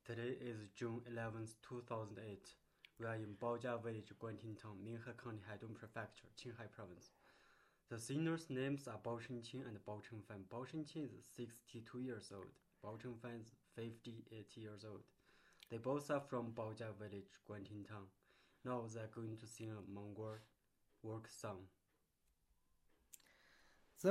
Today is June 11th, 2008. We are in Baojia Village, Guanting Town, Minhe County, Haidong Prefecture, Qinghai Province. The seniors' names are Bao Chengqing and Bao Chengfan. Bao Chengqing is 62 years old. Bao Chengfan is 58 years old. They both are from Baojia Village, Guanting Town. Now they are going to sing a Mongol work song. 这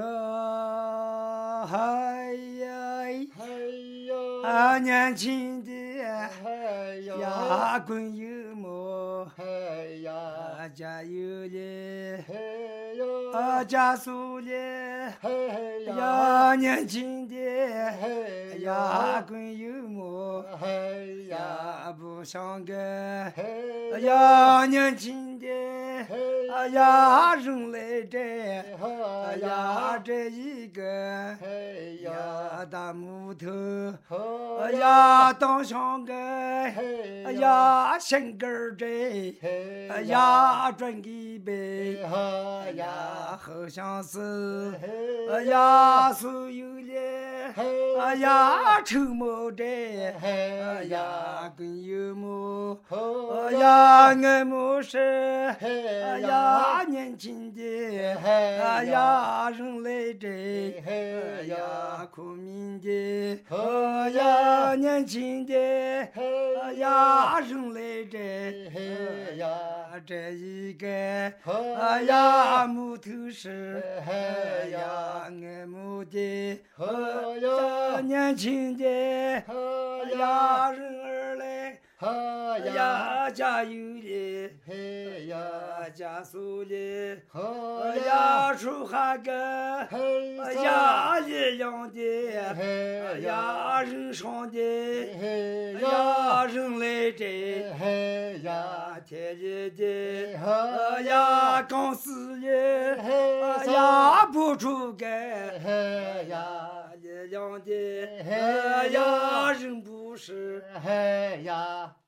年轻的呀，滚油么？加油嘞！加速嘞！呀，年轻的呀，滚油么？呀，不伤感。呀，年轻的呀，人来着呀，这一个呀，大木头呀，当上个呀，身根儿这呀，转一杯呀，好像是呀，所有的呀，臭毛这呀，跟有毛呀，俺们是呀，年轻的呀，人来着呀，苦命的呀，年轻的呀，人来着呀，这一个呀，木头是呀，俺们的呀，年轻的呀，人儿来。呀，加油嘞！呀，加速嘞！呀，出哈个呀，力量的呀，人上的呀，人来着呀，天里的呀，刚死的呀，不出个呀，力量的呀，人不是呀。